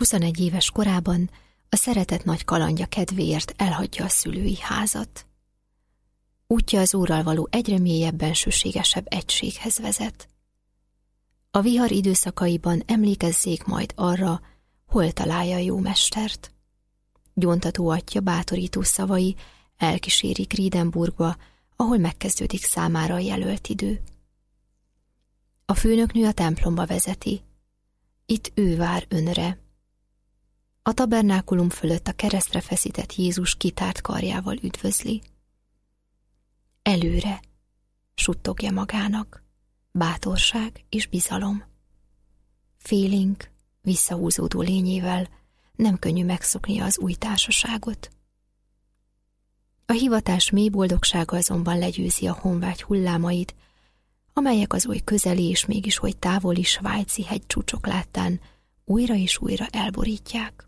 21 éves korában a szeretet nagy kalandja kedvéért elhagyja a szülői házat. Útja az Úrral való egyre mélyebb, bensőségesebb egységhez vezet. A vihar időszakaiban emlékezzék majd arra, hol találja a jó mestert. Gyóntató atyja bátorító szavai elkísérik Riedenburgba, ahol megkezdődik számára a jelölt idő. A főnöknő a templomba vezeti. Itt ő vár önre. A tabernákulum fölött a keresztre feszített Jézus kitárt karjával üdvözli. Előre, suttogja magának, bátorság és bizalom. Félénk, visszahúzódó lényével nem könnyű megszoknia az új társaságot. A hivatás mély boldogsága azonban legyőzi a honvágy hullámait, amelyek az oly közeli és mégis oly távoli svájci hegycsúcsok láttán újra és újra elborítják.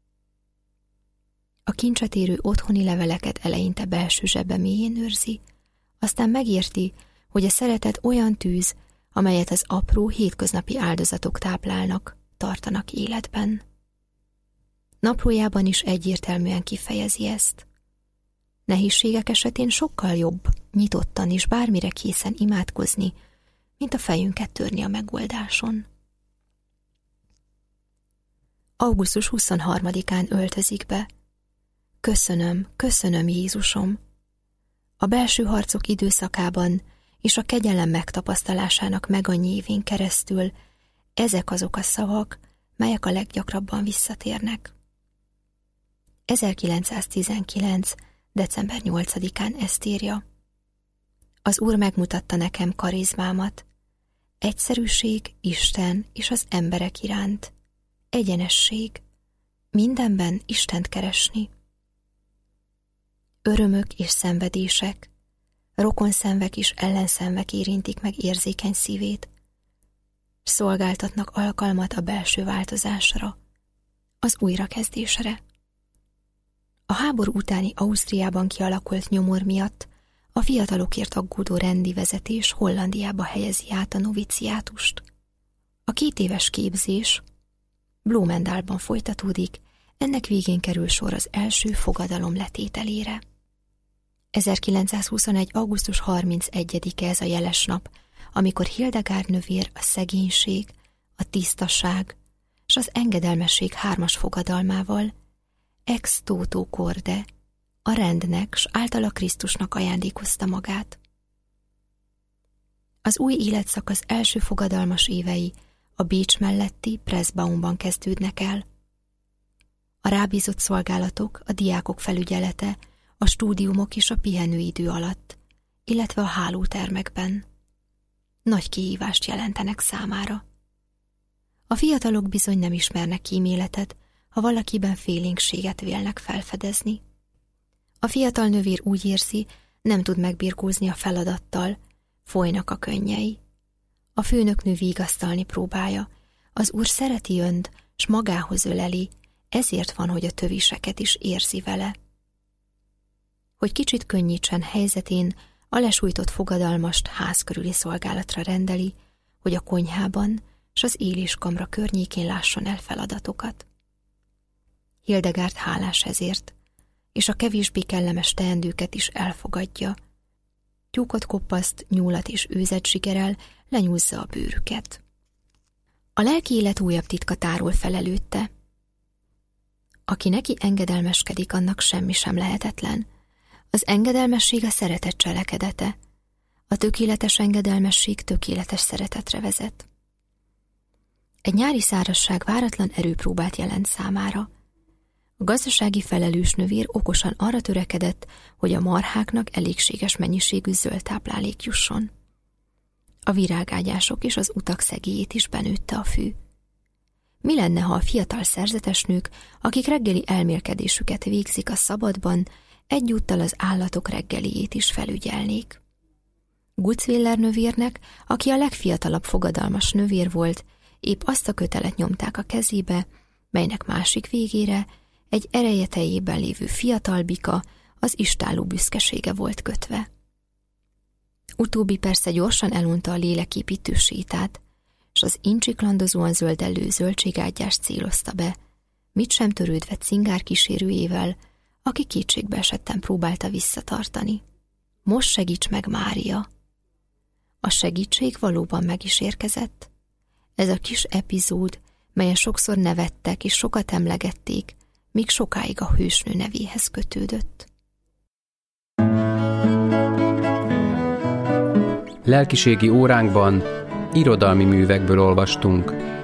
A kincset érő otthoni leveleket eleinte belső zsebe mélyén őrzi, aztán megérti, hogy a szeretet olyan tűz, amelyet az apró, hétköznapi áldozatok táplálnak, tartanak életben. Naplójában is egyértelműen kifejezi ezt. Nehézségek esetén sokkal jobb, nyitottan és bármire készen imádkozni, mint a fejünket törni a megoldáson. Augusztus 23-án öltözik be. Köszönöm, köszönöm, Jézusom! A belső harcok időszakában és a kegyelem megtapasztalásának megannyi évén keresztül ezek azok a szavak, melyek a leggyakrabban visszatérnek. 1919. december 8-án ezt írja. Az Úr megmutatta nekem karizmámat, egyszerűség Isten és az emberek iránt, egyenesség, mindenben Istent keresni. Örömök és szenvedések, rokonszenvek és ellenszenvek érintik meg érzékeny szívét, szolgáltatnak alkalmat a belső változásra, az újrakezdésre. A háború utáni Ausztriában kialakult nyomor miatt a fiatalokért aggódó rendi vezetés Hollandiába helyezi át a noviciátust. A 2 éves képzés Blomendaalban folytatódik, ennek végén kerül sor az első fogadalom letételére. 1921. augusztus 31-e ez a jeles nap, amikor Hildegard nővér a szegénység, a tisztaság és az engedelmesség 3 fogadalmával ex toto corde, a rendnek s általa Krisztusnak ajándékozta magát. Az új életszakasz első fogadalmas évei a Bécs melletti Pressbaumban kezdődnek el. A rábízott szolgálatok, a diákok felügyelete, a stúdiumok és a pihenőidő alatt, illetve a hálótermekben. Nagy kihívást jelentenek számára. A fiatalok bizony nem ismernek kíméletet, ha valakiben félénkséget vélnek felfedezni. A fiatal nővér úgy érzi, nem tud megbirkózni a feladattal, folynak a könnyei. A főnöknő vigasztalni próbálja, az Úr szereti önt, s magához öleli, ezért van, hogy a töviseket is érzi vele. Hogy kicsit könnyítsen helyzetén, a lesújtott fogadalmast ház körüli szolgálatra rendeli, hogy a konyhában s az éléskamra környékén lásson el feladatokat. Hildegard hálás ezért, és a kevésbé kellemes teendőket is elfogadja. Tyúkot koppaszt, nyúlat és őzet zsigerel, lenyúzza a bőrüket. A lelki élet újabb titka tárul fel előtte. Aki neki engedelmeskedik, annak semmi sem lehetetlen. Az engedelmesség a szeretet cselekedete. A tökéletes engedelmesség tökéletes szeretetre vezet. Egy nyári szárazság váratlan erőpróbát jelent számára. A gazdasági felelős nővér okosan arra törekedett, hogy a marháknak elégséges mennyiségű zöld táplálék jusson. A virágágyások és az utak szegélyét is benőtte a fű. Mi lenne, ha a fiatal szerzetes nők, akik reggeli elmélkedésüket végzik a szabadban, egyúttal az állatok reggeliét is felügyelnék? Gutzwiller nővérnek, aki a legfiatalabb fogadalmas nővér volt, épp azt a kötelet nyomták a kezébe, melynek másik végére egy ereje teljében lévő fiatal bika az istálló büszkesége volt kötve. Utóbbi persze gyorsan elunta a léleképítő sétát, s az incsiklandozóan zöldellő zöldségágyást célozta be, mit sem törődve cingár kísérőjével, aki kétségbe esetten próbálta visszatartani. Most segíts meg, Mária! A segítség valóban meg is érkezett. Ez a kis epizód, melyen sokszor nevettek és sokat emlegették, míg sokáig a hősnő nevéhez kötődött. Lelkiségi óránkban irodalmi művekből olvastunk.